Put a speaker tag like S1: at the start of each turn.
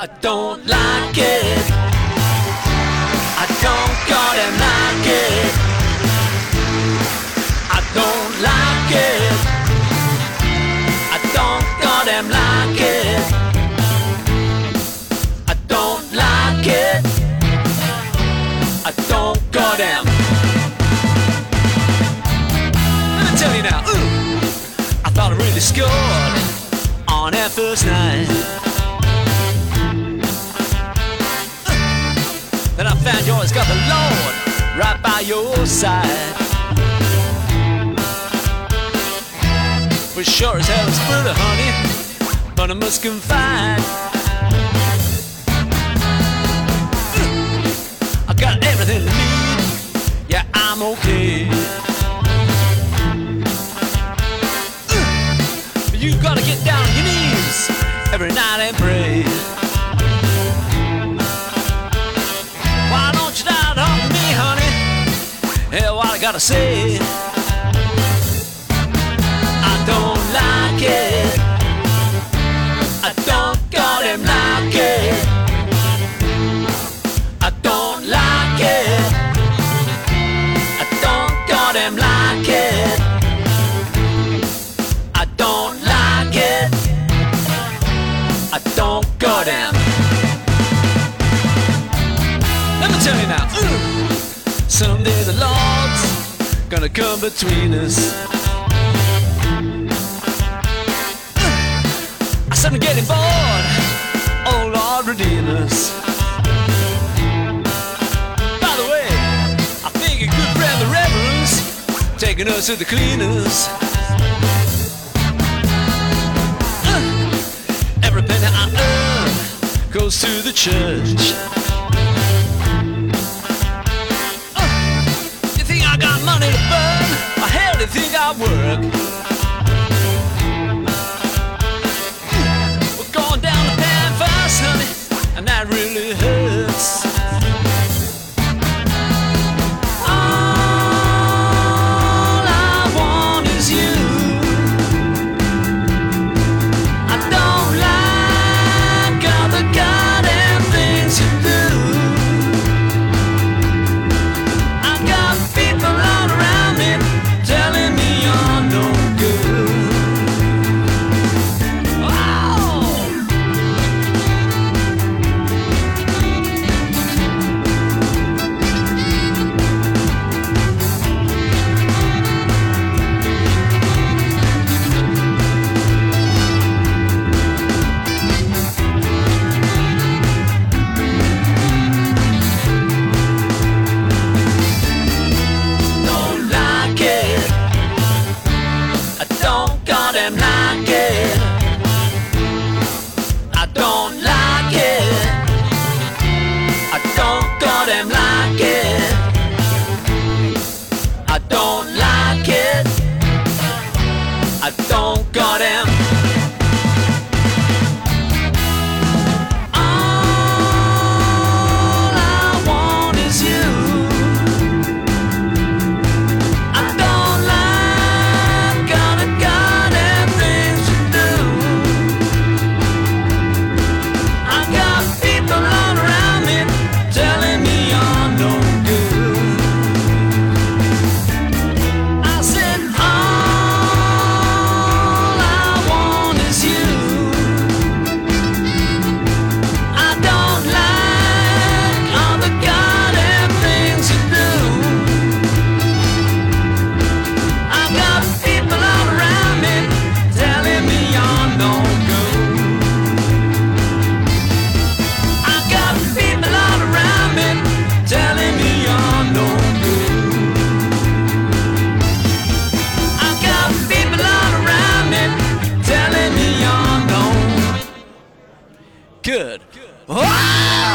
S1: I don't like it. I don't goddamn like it. I don't like it. I don't goddamn like it. I don't like it. I don't goddamn. Let me tell you now. I thought I really scored on that first night. Then I found you always got the Lord right by your side. We sure as hell is pretty, honey, but I must confide, I got everything I need. Yeah, I'm okay. You gotta get down on your knees every night and pray. Why don't you die on me, honey? Hell, what I gotta say. I don't like it. I don't goddamn like it. I don't like it. I don't goddamn like it. I don't like it. I don't goddamn. Let me tell you now. Someday the Lord's gonna come between us. I said I'm getting bored. Oh Lord, redeem us. By the way, I think a good friend, the Reverend's taking us to the cleaners. Every penny I earn goes to the church. You think I got money to burn? Or hell, do you think I work? We're going down the pan fast, honey, and that really hurts. All I want is you. I don't like all the goddamn things you do. I got people all around me telling me you're no good. Don't like it. I don't goddamn like it. I don't like it. I don't goddamn like it. I don't like it. I don't goddamn. All I want is you. I don't like all the goddamn things you do. I got people all around me telling me you're no good. I said all I want is you. I don't like all the goddamn things you do. I got people all around me telling me you're no good. I got people all around me telling me you're no good. I got people all around me telling me you're no good.